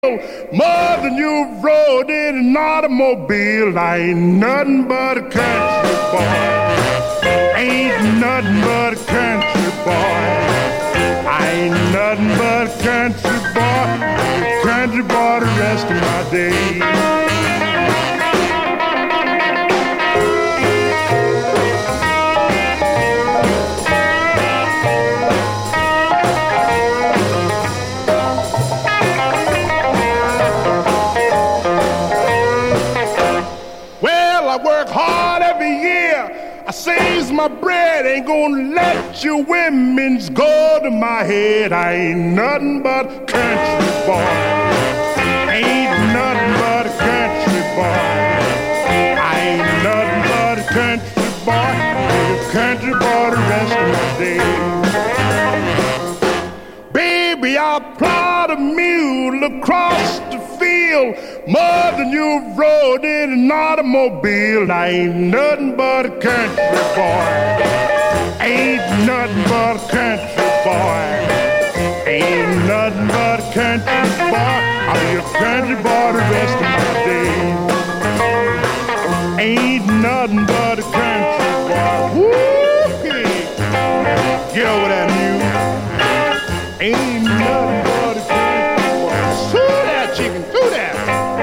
More than you've rode in an automobile. I ain't nothing but a country boy. Ain't nothing but a country boy. I ain't nothing but a country boy. A country boy the rest of my days. I saves my bread, ain't gonna let your women's go to my head. I ain't nothing but a country boy. Ain't nothing but a country boy. I ain't nothing but a country boy. A country boy the rest of my days. Baby, I'll plod a mule across the field. More than you've rode in an automobile. I ain't nothing but a country boy. Ain't nothing but a country boy. Ain't nothing but a country boy. I'll be a country boy the rest of my days. Ain't nothing but a country boy. Woo-hee. Get over that mule. Ain't nothing but a country boy. Sue that chicken, sue that.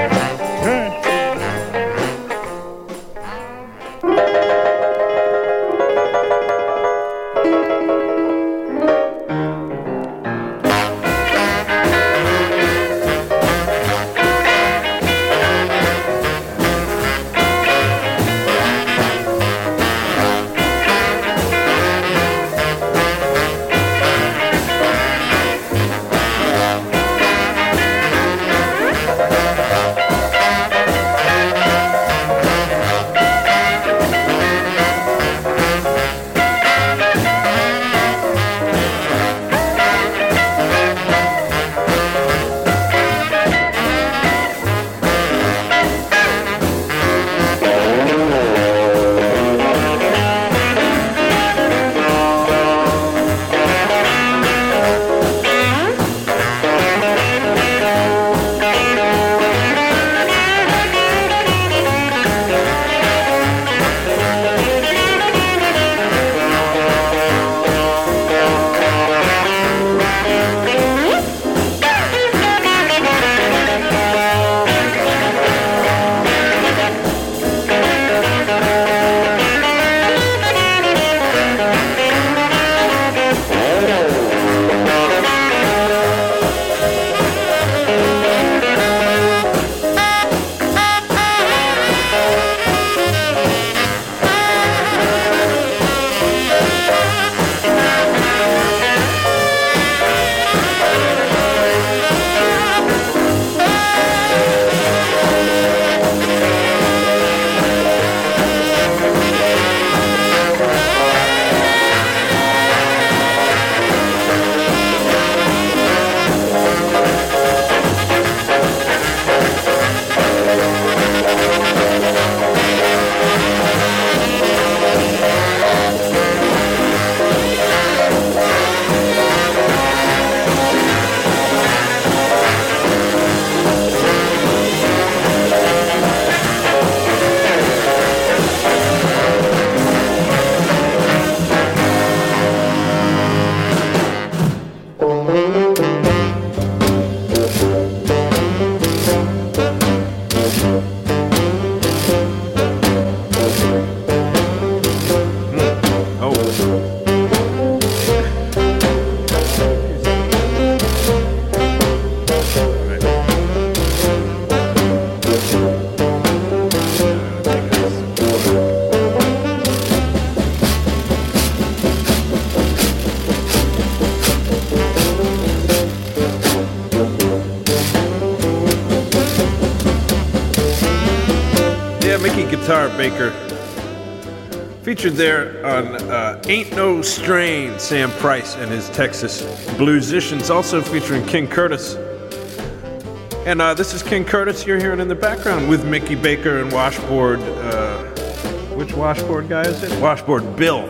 Guitar Baker. Featured there on Ain't No Strain, Sam Price and his Texas Bluesicians, also featuring King Curtis. And this is King Curtis you're hearing in the background with Mickey Baker and Washboard. Which Washboard guy is it? Washboard Bill.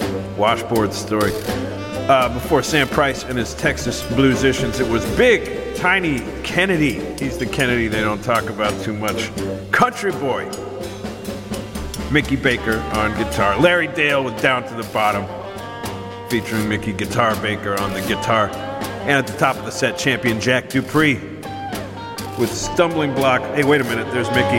Washboard story. Before Sam Price and his Texas Bluesicians, it was Big Tiny Kennedy. He's the Kennedy they don't talk about too much. Country Boy. Mickey Baker on guitar. Larry Dale with Down to the Bottom, featuring Mickey Guitar Baker on the guitar. And at the top of the set, champion Jack Dupree with Stumbling Block. Hey, wait a minute, there's Mickey.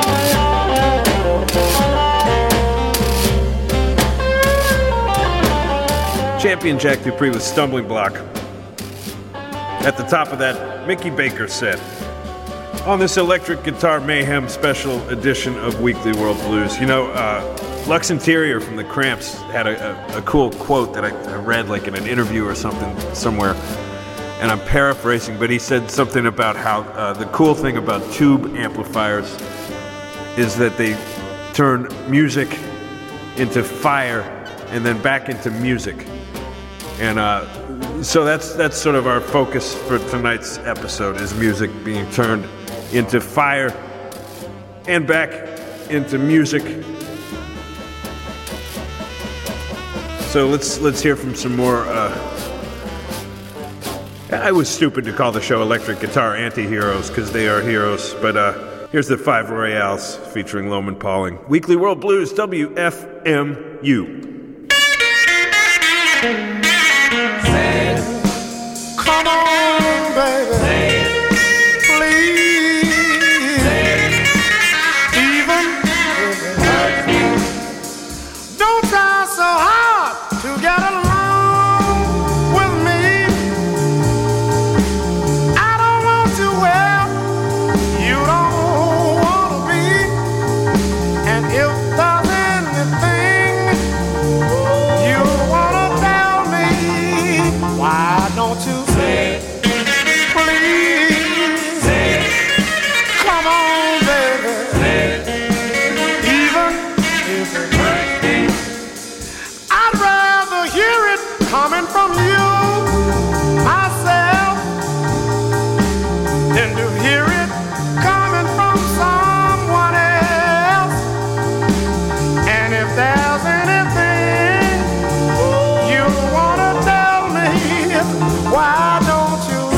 Champion Jack Dupree with Stumbling Block. At the top of that, Mickey Baker set. On this Electric Guitar Mayhem special edition of Weekly World Blues. You know, Lux Interior from the Cramps had a cool quote that I read like in an interview or something somewhere, and I'm paraphrasing, but he said something about how the cool thing about tube amplifiers is that they turn music into fire and then back into music. And so that's sort of our focus for tonight's episode, is music being turned into fire and back into music. So let's hear from some more. I was stupid to call the show Electric Guitar Anti-Heroes, because they are heroes. But here's the Five Royales featuring Loman Pauling. Weekly World Blues, WFMU. Come on, baby. Coming from you, myself, than to hear it coming from someone else. And if there's anything you wanna tell me, why don't you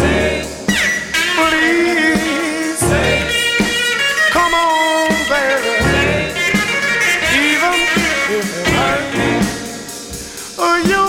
please come on, baby, even if it hurts me. You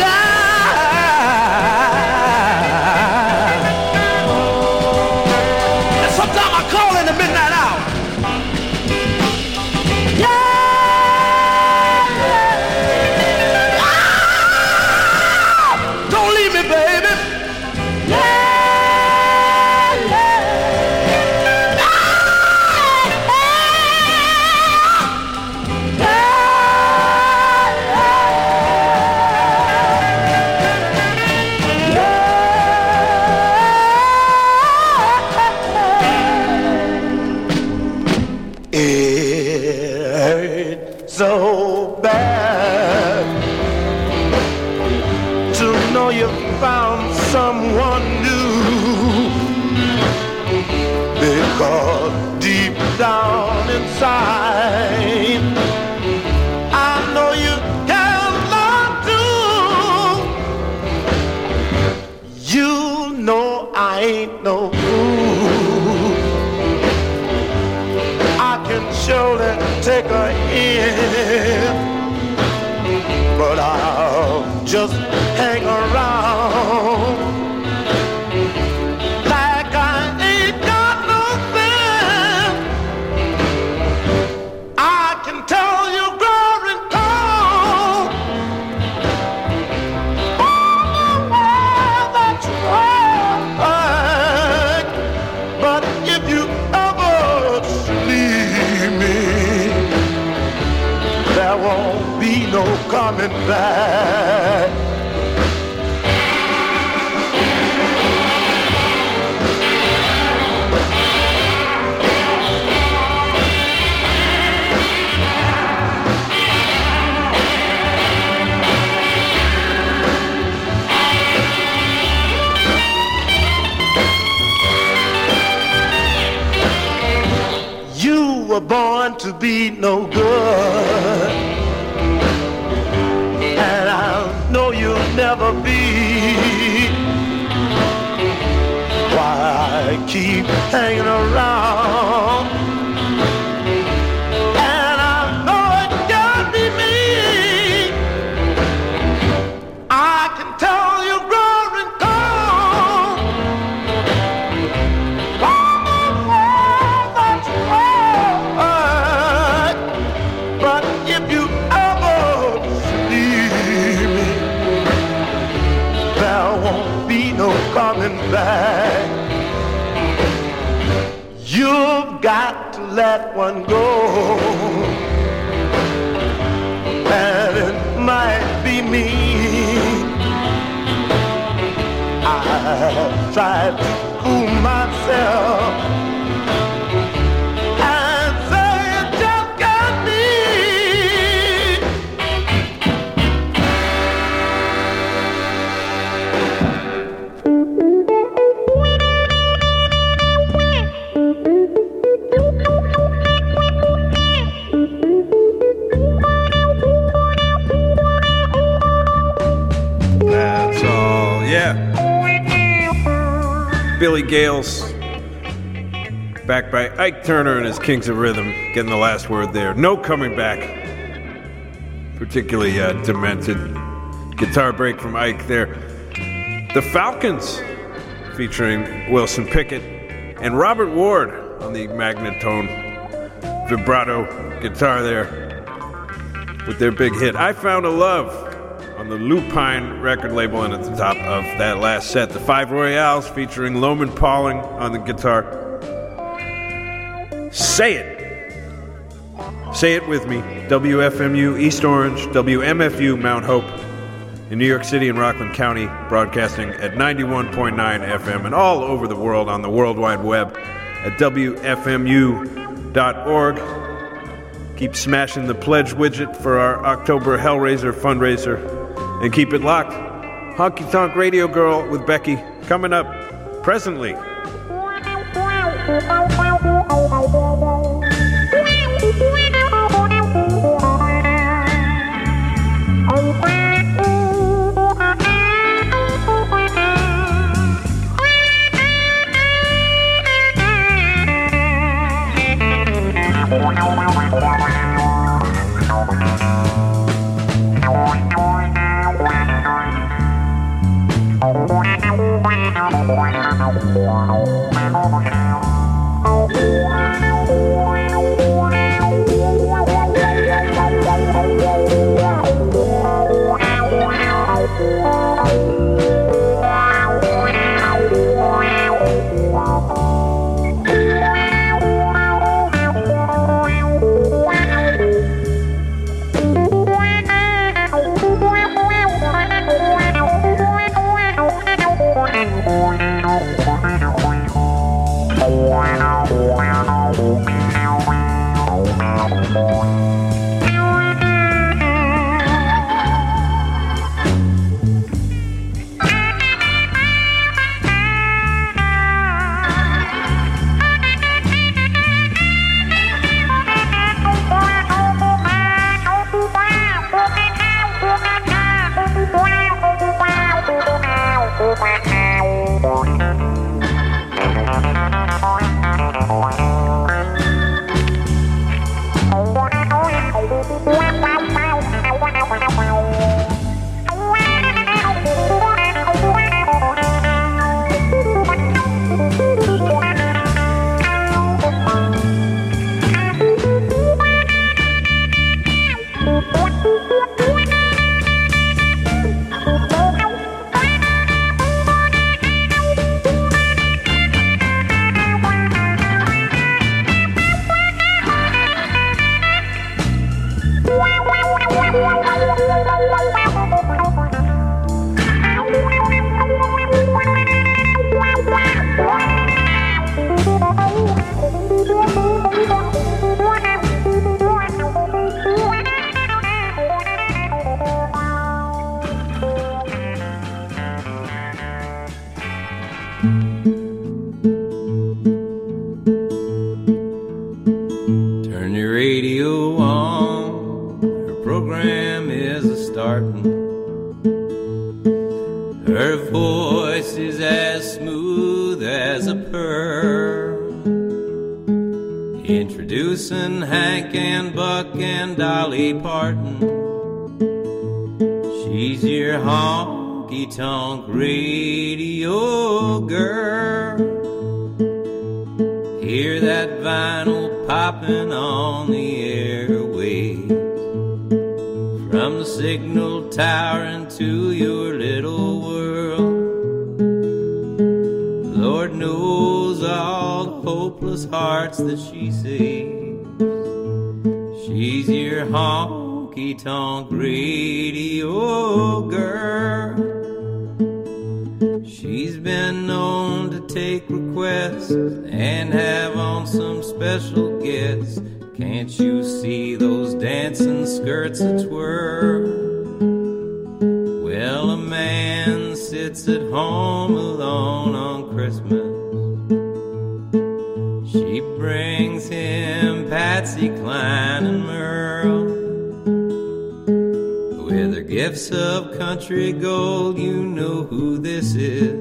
And sometimes I call in the midnight hour. Don't leave me, baby. So bad to know you found someone new, because deep down inside I know you cannot do. You know I ain't no fool. I can surely take her in, but I'll just hang around like I ain't got nothing. I can tell you growing cold. Oh, that's right. But if you ever leave me, there won't be no coming back. You were born to be no good, and I know you'll never be. Why I keep hanging around, and I know it can't be me. I can tell you're growing cold. Oh, that's right. But if you ever leave me, there won't be no coming back. You've got to let one go, and it might be me. I've tried to fool myself and say it just can't be. That's all, yeah. Billy Gales, backed by Ike Turner and his Kings of Rhythm, getting the last word there. No coming back. Particularly demented guitar break from Ike there. The Falcons, featuring Wilson Pickett and Robert Ward on the magnetone vibrato guitar there with their big hit, I Found a Love, on the Lupine record label, and at the top of that last set, the Five Royales featuring Loman Pauling on the guitar. Say It. Say it with me. WFMU East Orange, WMFU Mount Hope in New York City and Rockland County, broadcasting at 91.9 FM and all over the world on the World Wide Web at WFMU.org. Keep smashing the pledge widget for our October Hellraiser fundraiser. And keep it locked. Honky Tonk Radio Girl with Becky coming up presently. Turn your radio on, her program is a-startin'. Her voice is as smooth as a pearl, introducing Hank and Buck and Dolly Parton. She's your honky-tonk radio girl. Hear that vinyl popping on the airwaves, from the signal tower into your little world. Lord knows all the hopeless hearts that she saves. She's your honky-tonk radio girl. She's been known to take requests and have on some special guests. Can't you see those dancing skirts that twirl? Well, a man sits at home alone on Christmas. She brings him Patsy Cline and Merle. With her gifts of country gold, you know who this is.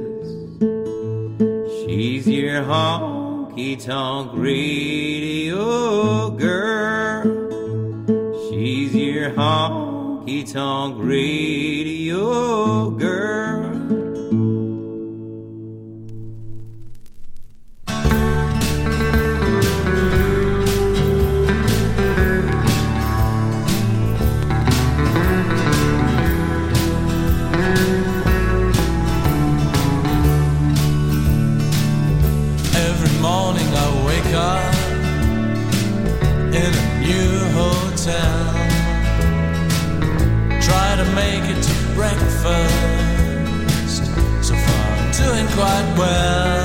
She's your honky-tonk radio girl. She's your honky-tonk radio girl. In a new hotel, try to make it to breakfast. So far I'm doing quite well,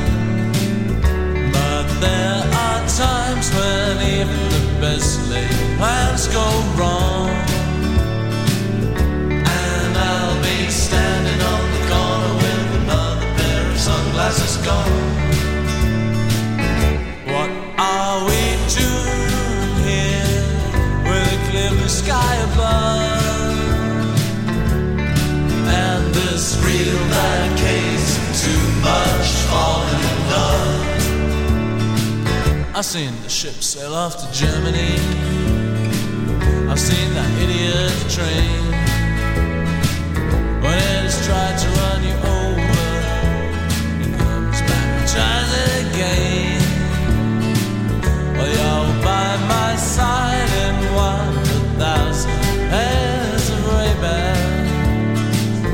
but there are times when even the best laid plans go wrong. And I'll be standing on the corner with another pair of sunglasses gone. What are we doing here with a clear blue sky above, and this real bad case of too much falling in love? I've seen the ship sail off to Germany. I've seen that idiot train when it has tried to run you over. It comes back and tries it again. Well, you're by my side in 1,000 pairs of Ray-Bans.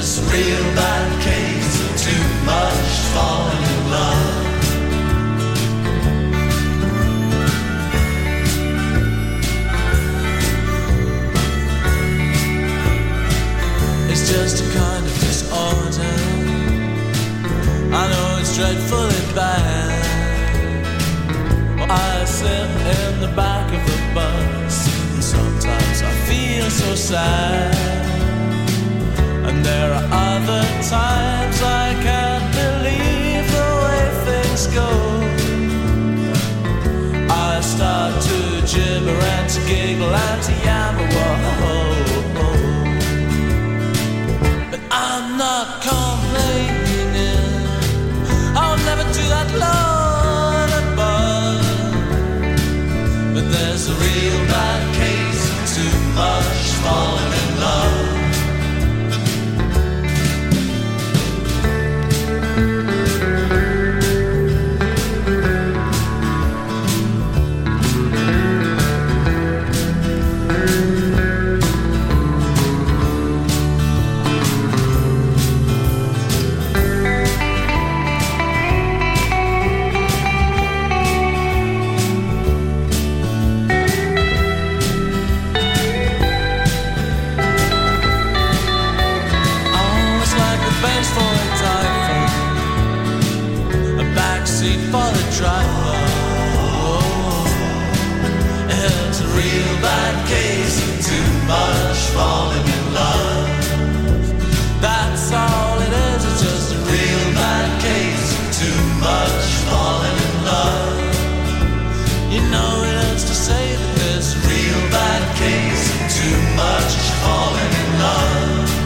This real bad case of too much falling in love. It's just a kind of disorder. I know it's dreadfully bad. I sit in the back of the bus, and sometimes I feel so sad. And there are other times I can't believe the way things go. I start to gibber and to giggle and to yammer, whoa. But I'm not complaining, I'll never do that, Lord above. But there's a real bad case of too much falling in love. For the driver, it's a real bad case of too much falling in love. That's all it is, it's just a real bad case of too much falling in love. You know it hurts to say that there's a real bad case of too much falling in love.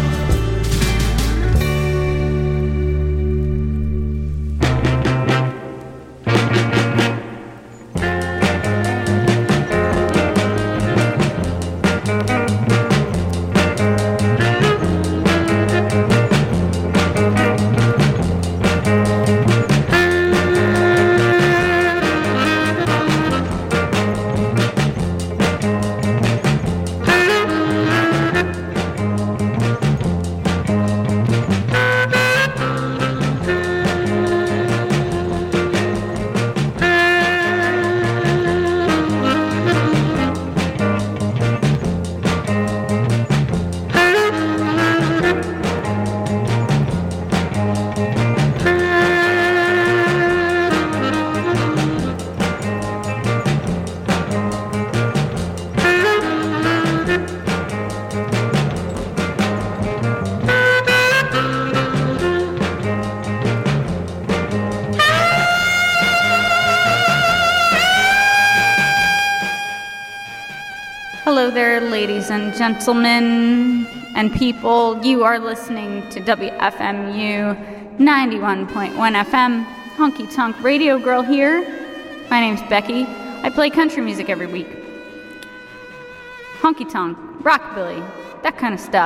Hello there, ladies and gentlemen and people. You are listening to WFMU 91.1 FM, Honky Tonk Radio Girl here. My name's Becky. I play country music every week. Honky tonk, rockabilly, that kind of stuff.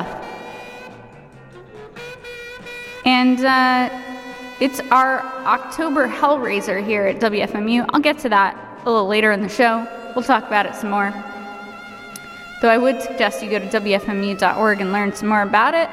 And it's our October Hellraiser here at WFMU. I'll get to that a little later in the show. We'll talk about it some more. Though I would suggest you go to WFMU.org and learn some more about it.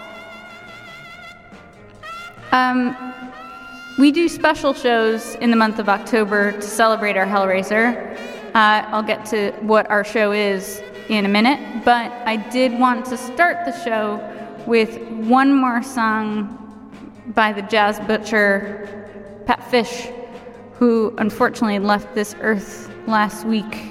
We do special shows in the month of October to celebrate our Hellraiser. I'll get to what our show is in a minute, but I did want to start the show with one more song by the jazz butcher Pat Fish, who unfortunately left this earth last week.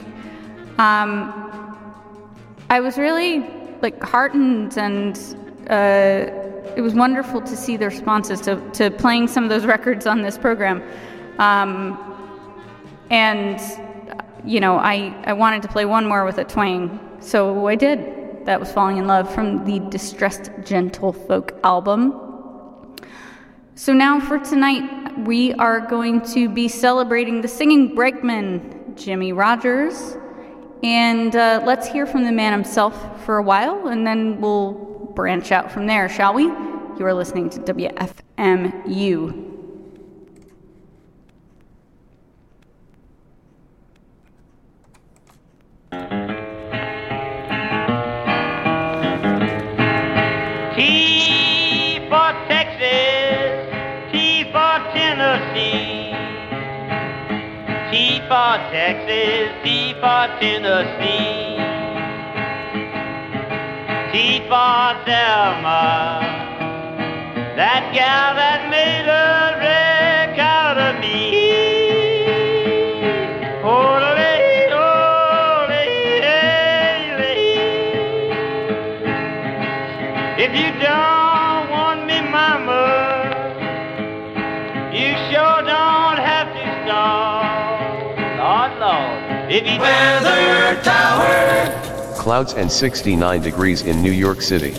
I was really heartened, and it was wonderful to see the responses to playing some of those records on this program. And you know, I wanted to play one more with a twang, so I did. That was Falling in Love from the Distressed Gentlefolk album. So now for tonight, we are going to be celebrating the singing brakeman, Jimmie Rodgers. And let's hear from the man himself for a while, and then we'll branch out from there, shall we? You are listening to WFMU. He for Texas, T for Tennessee, T for Thelma, that gal that made a wreck out of me. If you don't want me, mama, you sure don't have to stall. Lord, Lord, if you Weather Tower. Clouds and 69 degrees in New York City.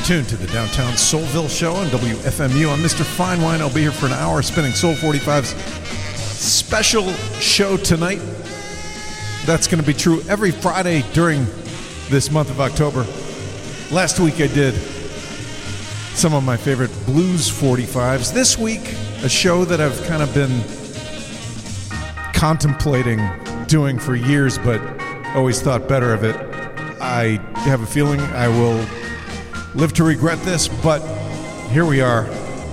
tuned to the Downtown Soulville Show on WFMU. I'm Mr. Fine Wine. I'll be here for an hour spinning Soul 45's special show tonight. That's going to be true every Friday during this month of October. Last week I did some of my favorite blues 45s. This week, a show that I've kind of been contemplating doing for years, but always thought better of it. I have a feeling I will live to regret this, but here we are.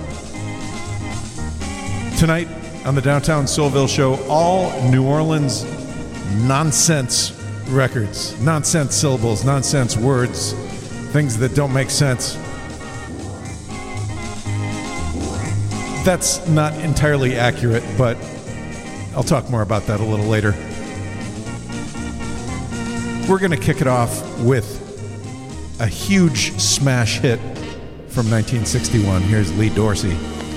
Tonight on the Downtown Soulville Show, all New Orleans nonsense records. Nonsense syllables, nonsense words, things that don't make sense. That's not entirely accurate, but I'll talk more about that a little later. We're going to kick it off with a huge smash hit from 1961. Here's Lee Dorsey.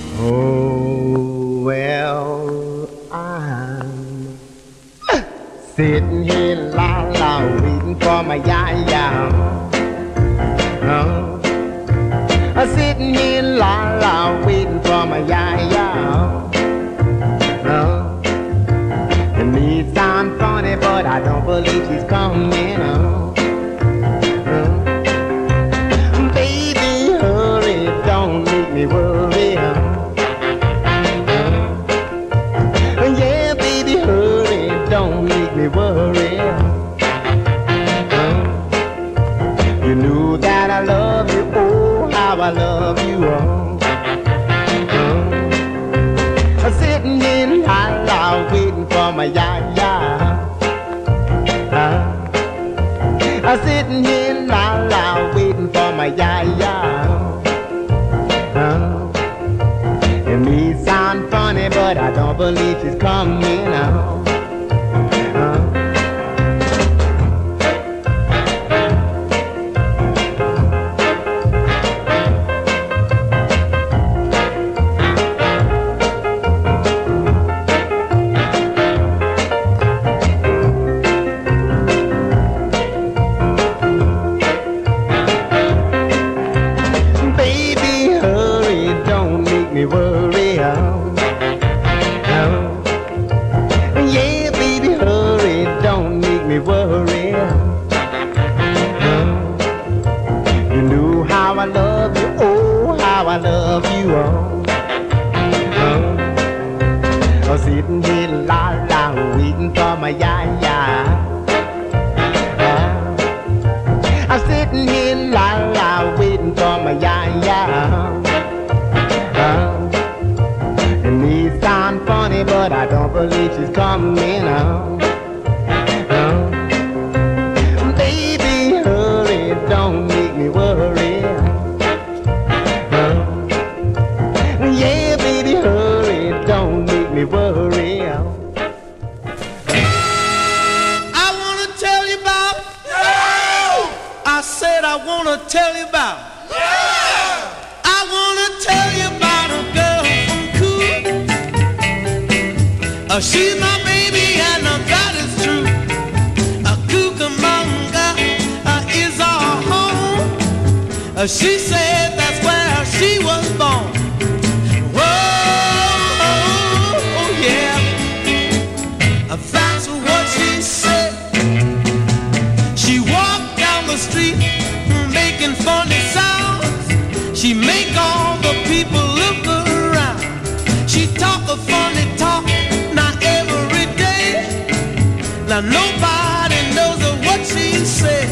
Oh, well, I'm sitting here la-la waiting for my ya-ya. I'm sitting here la-la waiting for my ya-ya. It may sound funny, but I don't believe she's coming. Baby, hurry, don't make me worry. Yeah, baby, hurry, don't make me worry. You know that I love you, oh, how I love you. I'm sitting in la-la waiting for my ya-ya. I'm sitting here la-la waiting for my ya-ya. It may sound funny, but I don't believe she's coming out. Sitting here la-la waiting for my ya-ya. I'm sitting here la-la waiting for my ya-ya. It may sound funny, but I don't believe she's coming out. Baby, hurry, don't make me worry. Yeah, baby, hurry, don't make me worry. I wanna tell you about. I said I wanna tell you about. I wanna tell you about a girl from Cool. She's my baby and that is true. Cucamonga is our home. She said that's where she was born. That's what she said. She walked down the street making funny sounds. She make all the people look around. She talk a funny talk, not every day. Now nobody knows what she said.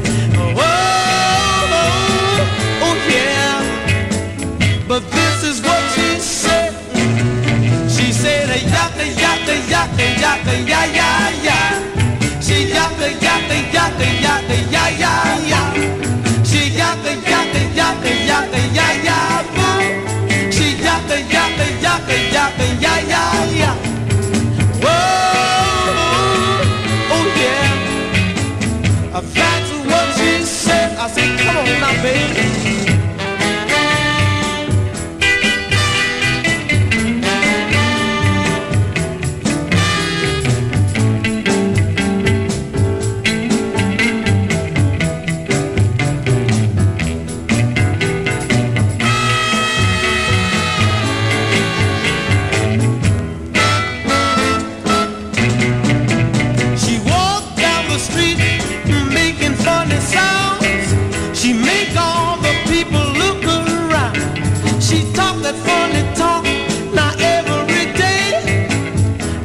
Oh yeah. But this is what she said. She said yaka yaka yaka yaka ya ya ya. She yaka yaka yaka yaka ya ya ya. She yaka yaka yaka yaka ya ya boo. She yaka yaka yaka yaka ya ya ya. Whoa, oh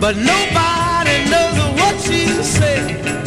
but nobody knows what she said.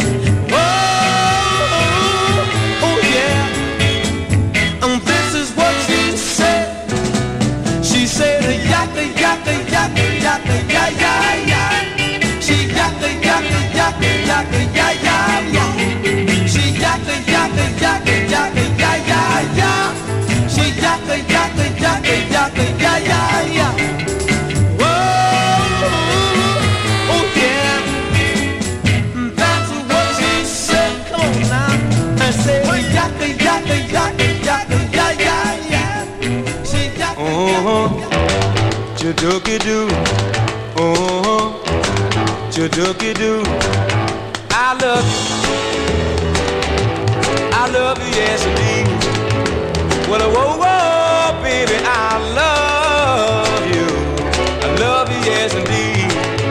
Oh, oh yeah. And this is what she said. She said, yakka, yakka, yakka, yakka, ya, ya, ya. She yakka, yakka, yakka, yakka, ya, ya, ya. She yakka, yakka, yakka, yakka, ya, ya, ya. She yakka, yakka, yakka, yakka, ya, ya, ya. Whoa, oh yeah. That's what she said. Come on now. I said, yakka, yakka, yakka, yakka, ya, ya, ya. She yakka, Chudookie-doo, oh, chudookie-doo. I love you, yes indeed. Well, whoa, whoa, baby, I love you, yes indeed.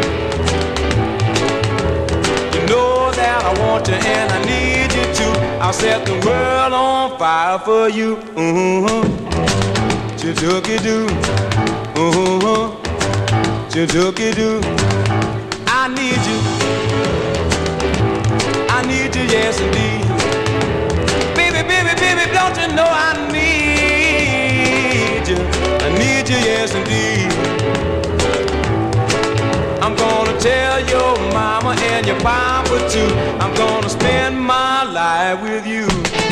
You know that I want you and I need you too. I'll set the world on fire for you. Chudookie-doo. Oh, chudookie-doo. I need you, yes indeed. Baby, baby, baby, don't you know I need you, yes indeed. I'm gonna tell your mama and your papa too. I'm gonna spend my life with you.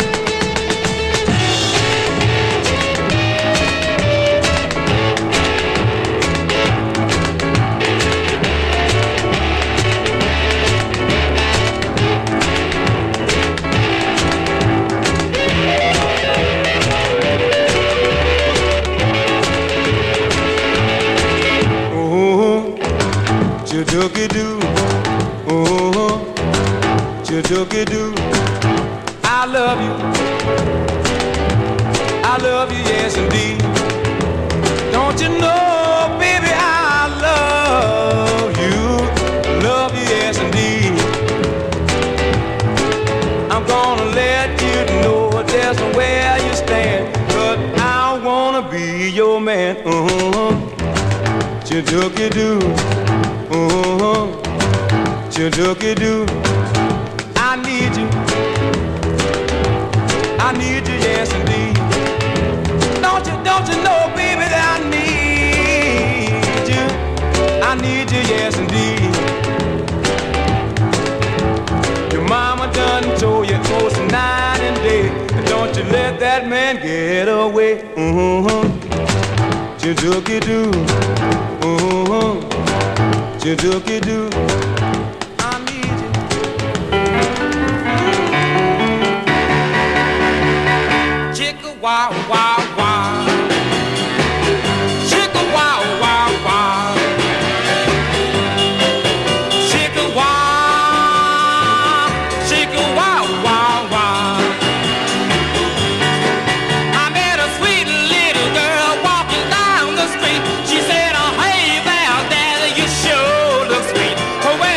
Chudookie-doo, oh, chudookie-doo. I love you, yes indeed. Don't you know, baby, I love you, yes indeed. I'm gonna let you know just where you stand, but I wanna be your man. Chudookie-doo. Oh, chudookie-doo. I need you, yes indeed. Don't you know, baby, that I need you, yes indeed. Your mama done told you most night and day, and don't you let that man get away. Chudookie-doo. Oh, chudookie-doo. I need you. Chicka wow wow wow. Chicka wow wow wow. Chicka wow. Chicka wow wow wow. I met a sweet little girl walking down the street. She said, oh hey there, Daddy, you sure look sweet. Oh,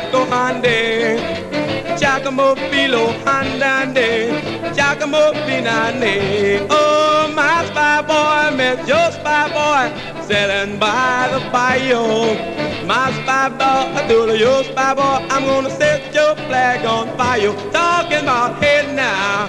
haiko hande, Giacomo Filo handande, Giacomo Finane. Oh, my spy boy met your spy boy, selling by the fire. My spy boy, I do your spy boy, I'm gonna set your flag on fire. Talking about hey now,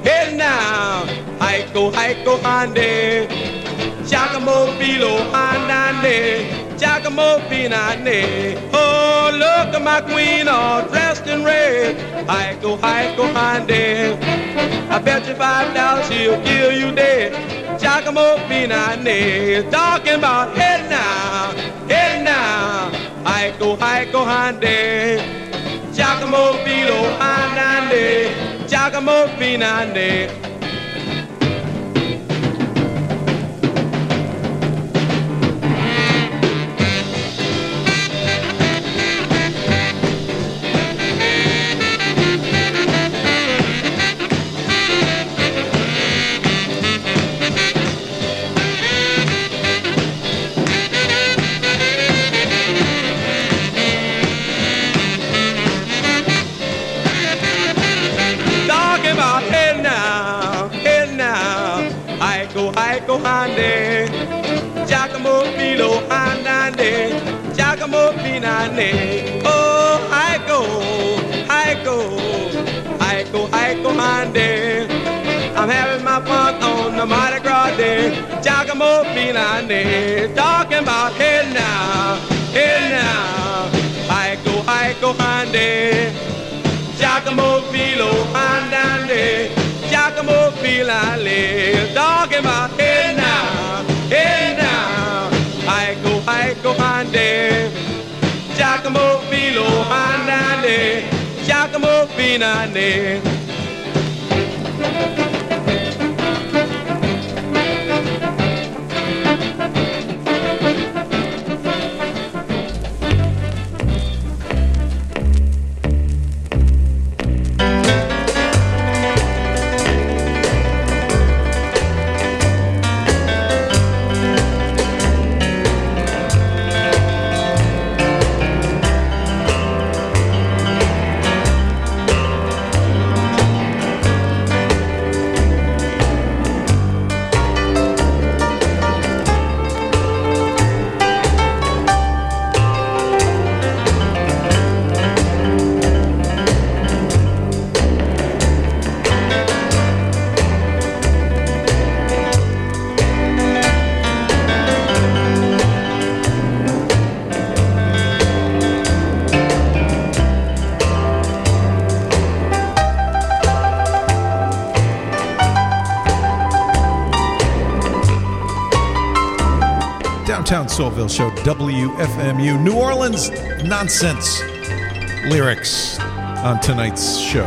haiko hande, Giacomo Filo handande, Giacomo Finane. Oh, look at my queen all dressed in red, haiko hande. I bet you $5 she'll kill you dead, Giacomo Finane. Talking about hey now, haiko hande, Giacomo Filo handande, Giacomo Finane. Haiko hande, Giacomo Filo handande, Giacomo Finane. Oh, haiko hande. I'm having my fun on the Mardi Gras day, Giacomo Finane. Talking about hey now, haiko hande, Giacomo Filo handande, Giacomo Finale. Talking about hey now, haiko hande, Giacomo Filo handande, Giacomo Finale. Downtown Soulville Show, WFMU. New Orleans nonsense lyrics on tonight's show.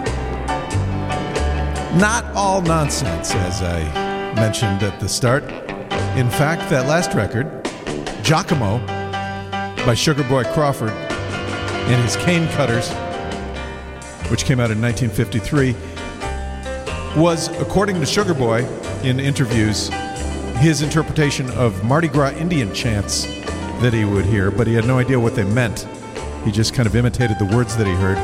Not all nonsense, as I mentioned at the start. In fact, that last record, Giacomo, by Sugar Boy Crawford and his Cane Cutters, which came out in 1953, was, according to Sugar Boy in interviews, his interpretation of Mardi Gras Indian chants that he would hear, but he had no idea what they meant. He just kind of imitated the words that he heard.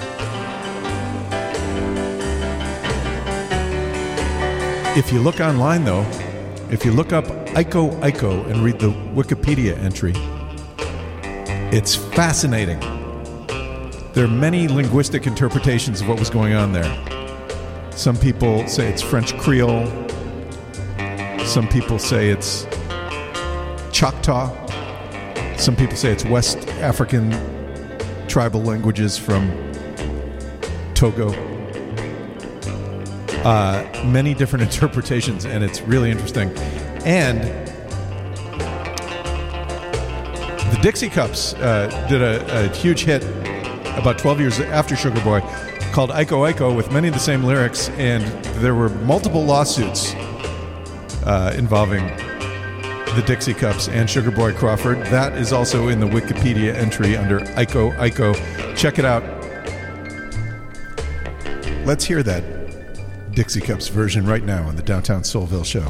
If you look online, though, if you look up Iko Iko and read the Wikipedia entry, it's fascinating. There are many linguistic interpretations of what was going on there. Some people say it's French Creole. Some people say it's Choctaw. Some people say it's West African tribal languages from Togo. Many different interpretations, and it's really interesting. And the Dixie Cups did a huge hit about 12 years after Sugar Boy called Iko Iko with many of the same lyrics, and there were multiple lawsuits involving the Dixie Cups and Sugar Boy Crawford. That is also in the Wikipedia entry under Iko Iko. Check it out. Let's hear that Dixie Cups version right now on the Downtown Soulville Show.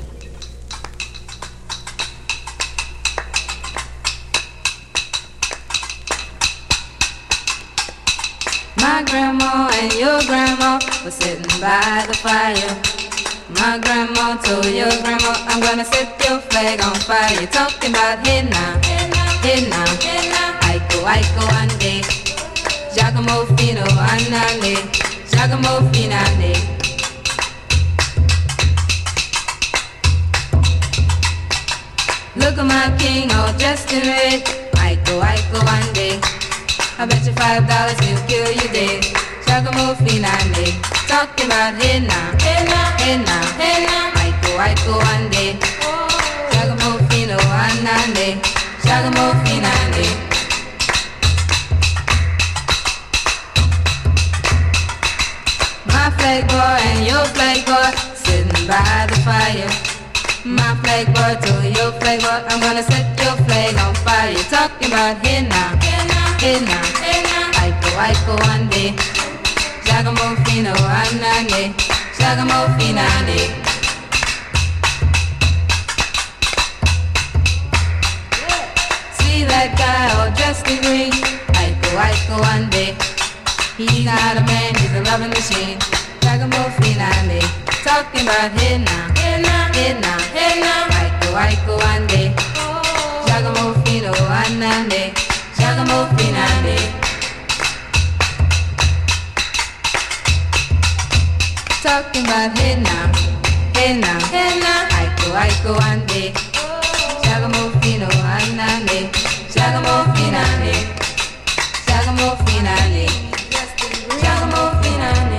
My grandma and your grandma were sitting by the fire. My grandma told your grandma, I'm gonna set your flag on fire. You're talking about hey now, hey now, Aiko ande, Giacomo Fino andale, Giacomo Finande. Look at my king all dressed in red, Aiko ande. I bet you $5 he'll kill you dead. Giacomo Finande, talking about hey now, hey now, hey now, hey now. Aiko ande, Giacomo Fino andande, Giacomo Finande. My flag boy and your flag boy sitting by the fire. My flag boy told your flag boy, I'm gonna set your flag on fire. You're talking about hey now, hey now, hey now, hey now. Aiko ande, Giacomo Fino andande, Giacomo Finande. See that guy all dressed in green, Aiko ande. He's not a man, he's a loving machine. Giacomo Finande, talking about hey now, hey now, hey now, hey now. Aiko ande, Giacomo Fino andande, Giacomo Finande. Talking about hey now, hey now, hey now. Aiko ande, Giacomo Fino andande, Giacomo Finande, Giacomo Finande, Giacomo Finande.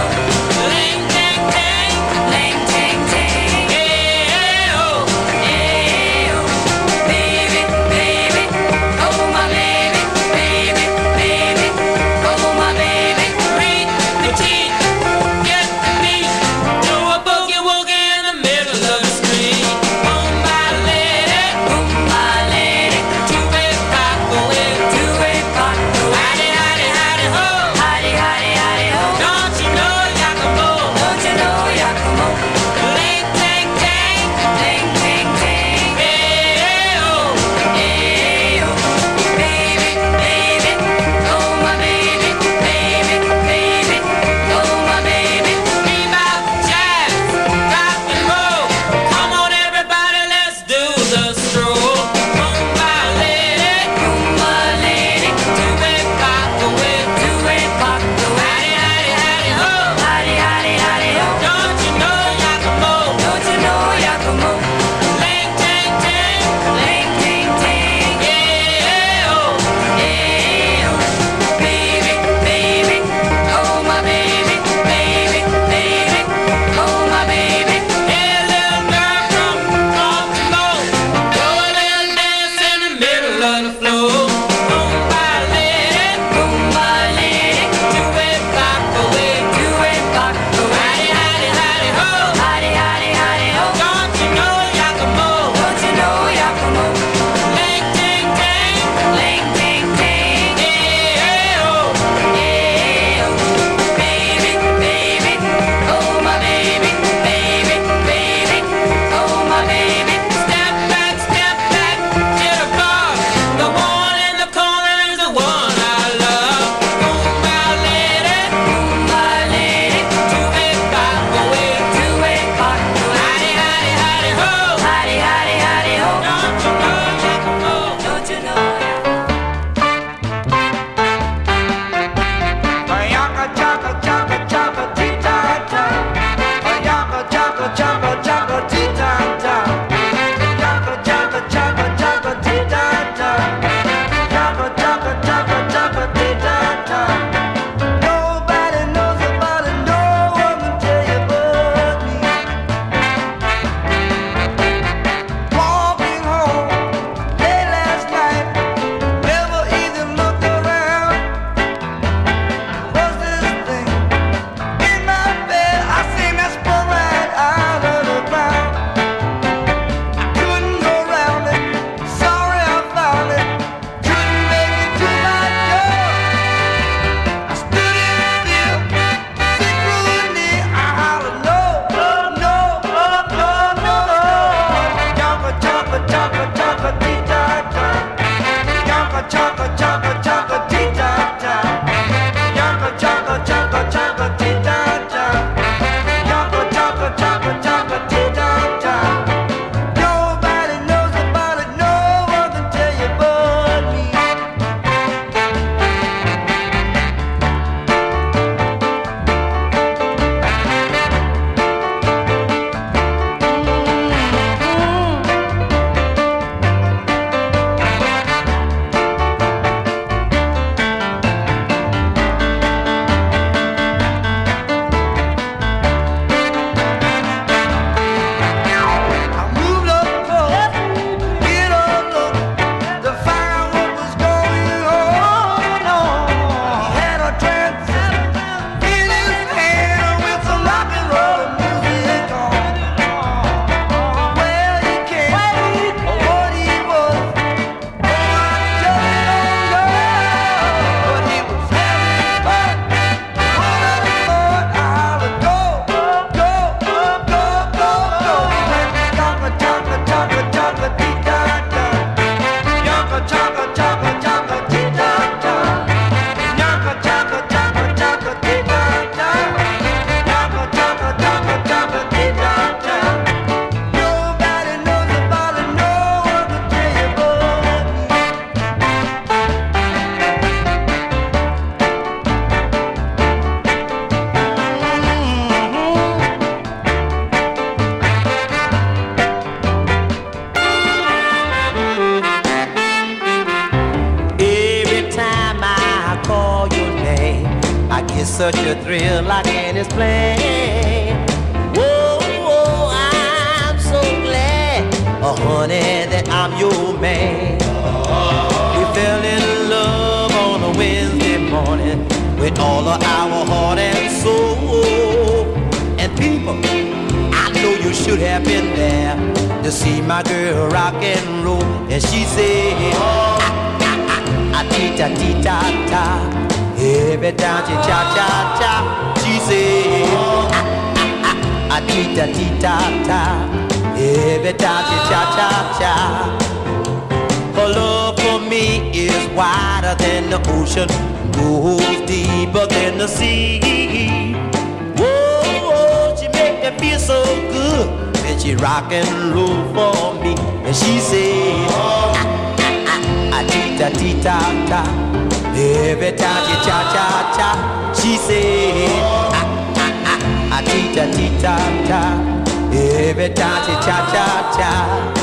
Yeah. get such a thrill I can't explain. Whoa, I'm so glad, oh honey, that I'm your man. We fell in love on a Wednesday morning with all of our heart and soul. And people, I know you should have been there to see my girl rock and roll. And she said, tita-tita-ta. Every time she cha-cha-cha, she said, tita-tita-ta. Every time she cha-cha-cha. Her love for me is wider than the ocean, goes deeper than the sea. Whoa, she make me feel so good when she rock and roll for me. And she said, tita-tita-ta. Every time she cha-cha-cha, she said, tita-tita-ta. Every time she cha-cha-cha.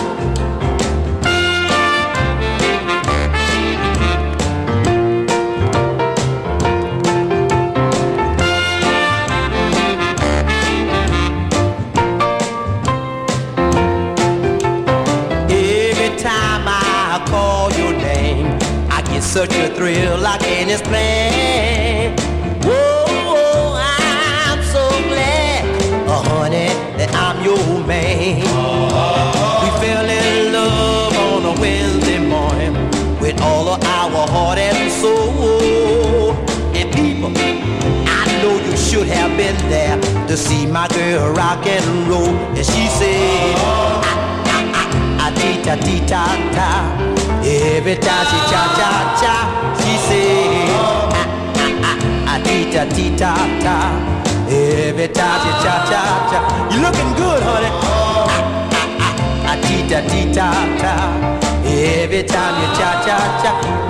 Such a thrill I can't explain. Whoa, I'm so glad, oh honey, that I'm your man. We fell in love on a Wednesday morning with all of our heart and soul. And people, I know you should have been there to see my girl rock and roll. And she said, tita-tita-ta. Every time she cha-cha-cha, she said, tita-tita-ta. Every time she cha-cha-cha. You looking good, honey. Tita-tita-ta. Every time you cha-cha-cha.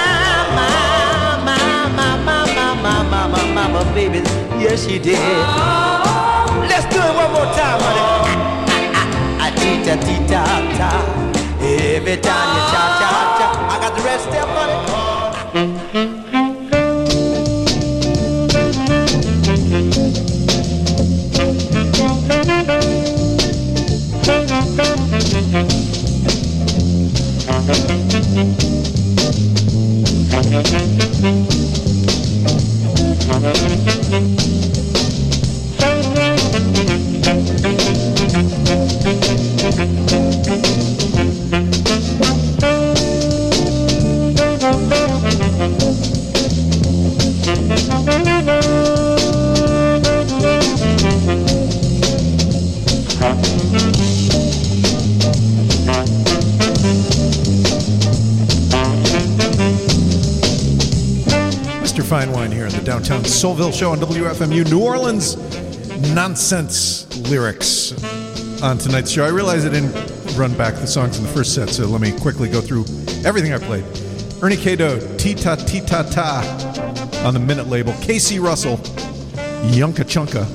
Mama, baby, yes she did. Let's do it one more time, honey. Tita-tita-ta. Every time you cha-cha-cha, I got the rest step on it. Fine Wine here in the Downtown Soulville Show on WFMU. New Orleans nonsense lyrics on tonight's show. I realize I didn't run back the songs in the first set, so let me quickly go through everything I played. Ernie Cato, Tita Tita Ta on the Minute label. Casey Russell, Yunka Chunka.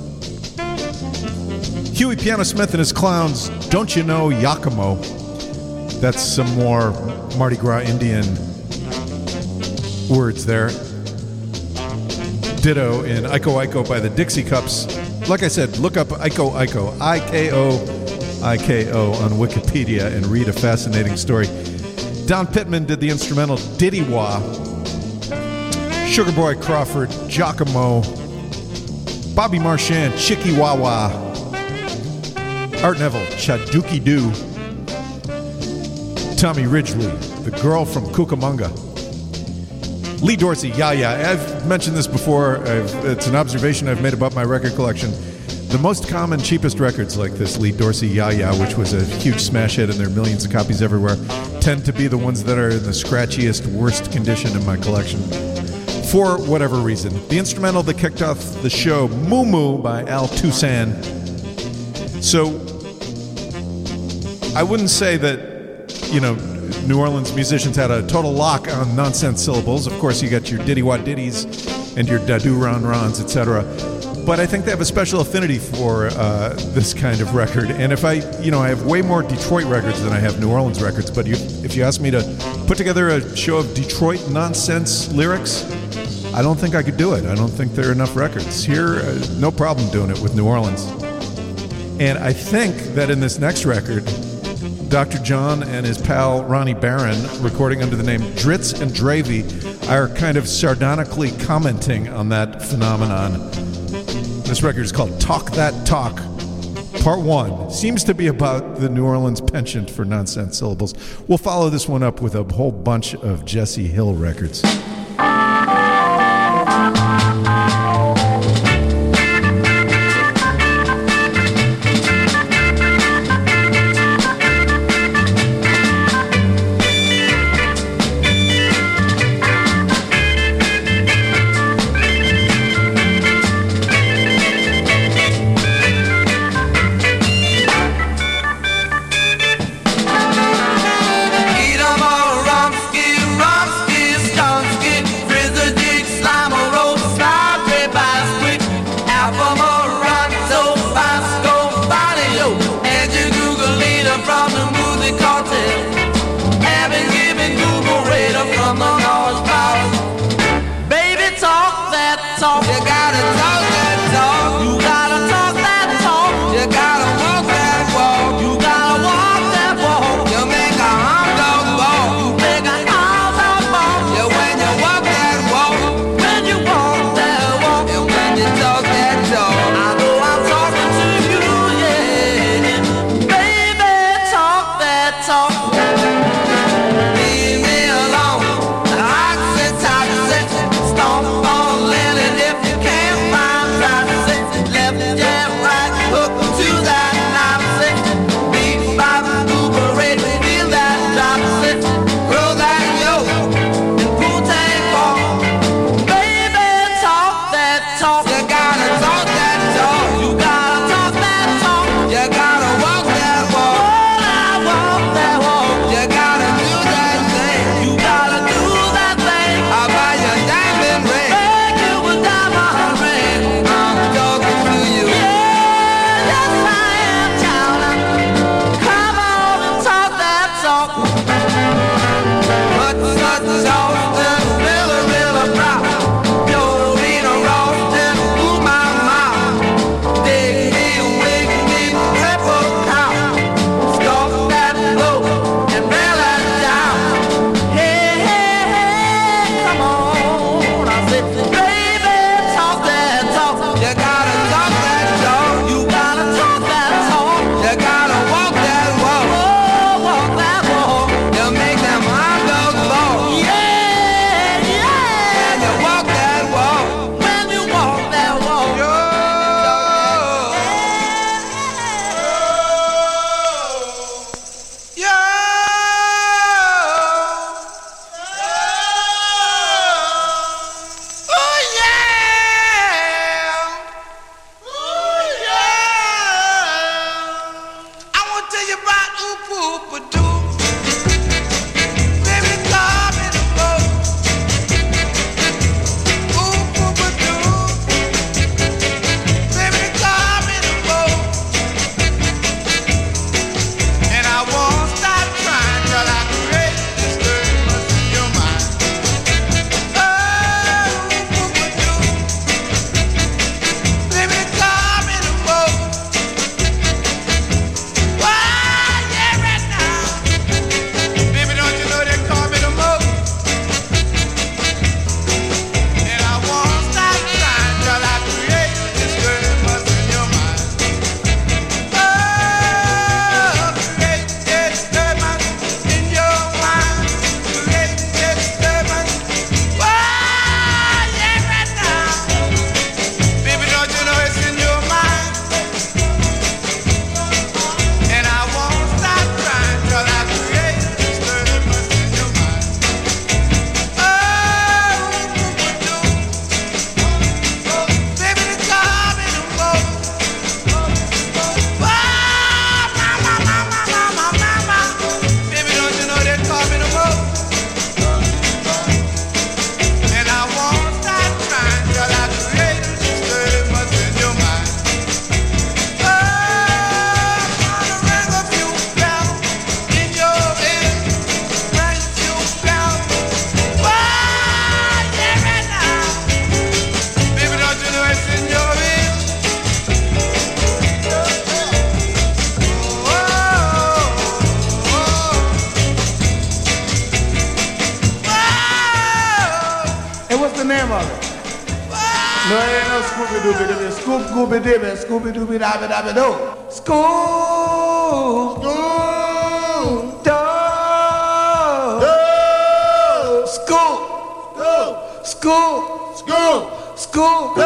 Huey Piano Smith and his Clowns, Don't You Know Yakimo. That's some more Mardi Gras Indian words there. Ditto in Iko Iko by the Dixie Cups. Like I said, look up Iko Iko, I-K-O on Wikipedia and read a fascinating story. Don Pittman did the instrumental Diddy Wah. Sugar Boy Crawford, Giacomo. Bobby Marchand, Chicky Wawa. Art Neville, Chaduki Doo. Tommy Ridgely, The Girl from Cucamonga. Lee Dorsey, Yeah. I've mentioned this before. It's an observation I've made about my record collection. The most common, cheapest records like this, Lee Dorsey, Yeah, which was a huge smash hit and there are millions of copies everywhere, tend to be the ones that are in the scratchiest, worst condition in my collection. For whatever reason. The instrumental that kicked off the show, Moo Moo by Al Toussaint. So, I wouldn't say that, you know, New Orleans musicians had a total lock on nonsense syllables. Of course, you got your diddy-wah ditties and your dadu-ron-rons, etc. But I think they have a special affinity for this kind of record. And if I have way more Detroit records than I have New Orleans records. But if you ask me to put together a show of Detroit nonsense lyrics, I don't think I could do it. I don't think there are enough records. Here, no problem doing it with New Orleans. And I think that in this next record, Dr. John and his pal Ronnie Barron, recording under the name Dritz and Dravy, are kind of sardonically commenting on that phenomenon. This record is called Talk That Talk, Part 1. Seems to be about the New Orleans penchant for nonsense syllables. We'll follow this one up with a whole bunch of Jesse Hill records. If you can what's the name of it? No, it ain't no Scooby-Dooby-Dooby. Scoop-Gooby-Dibby, Scooby-Dooby-Dabby-Dabby-Do. School, school,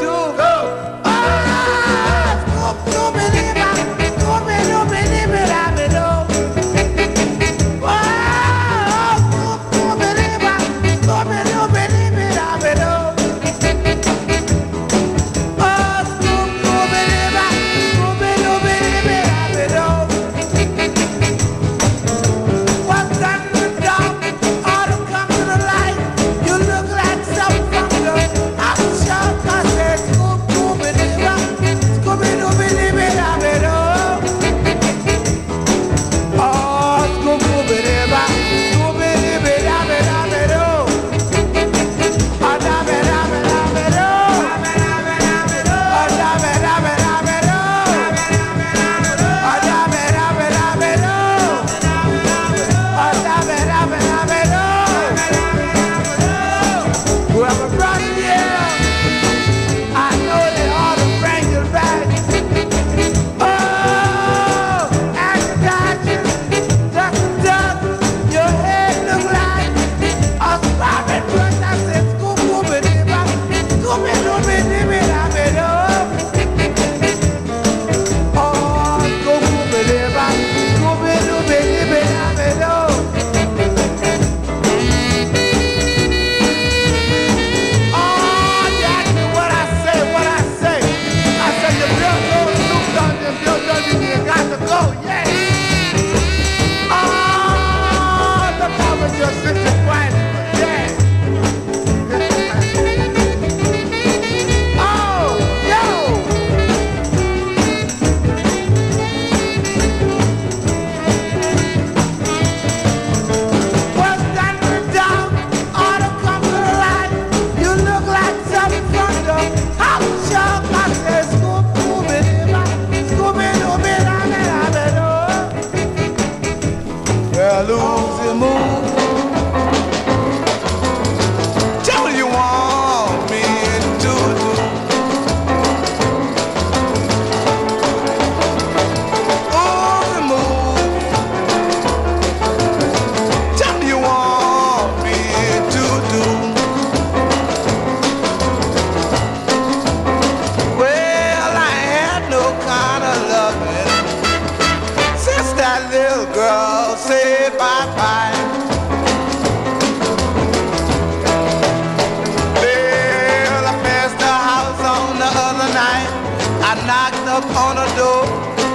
On the door,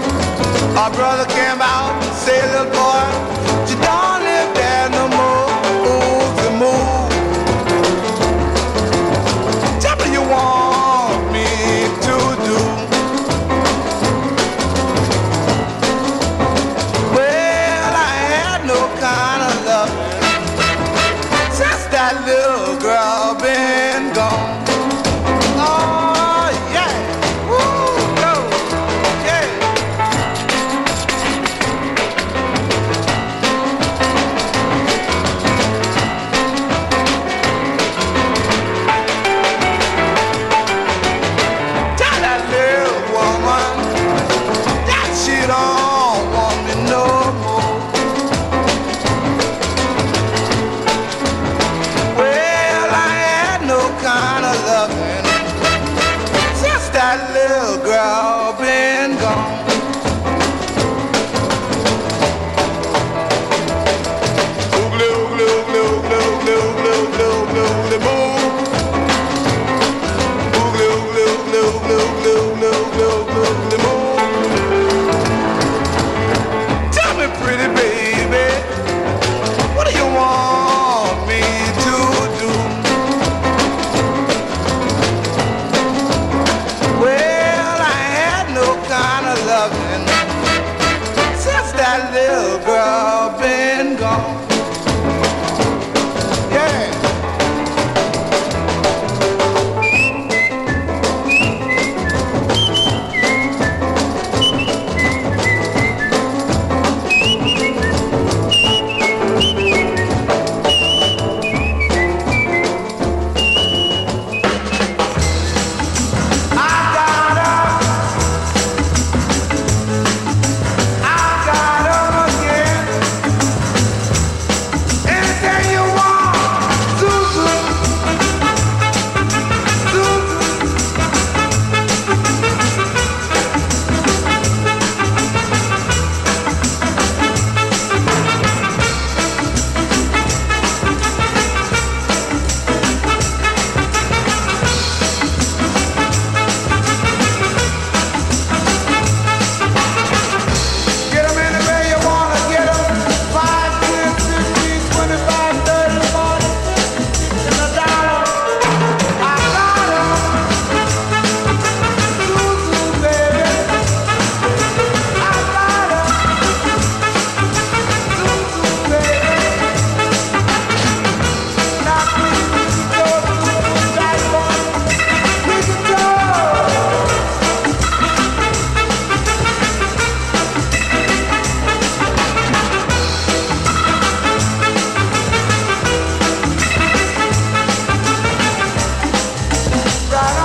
our brother came out and said, little boy, you don't live there no more. Move the move. Tell me you want me to do. Well, I had no kind of love since that little girl been gone. That little girl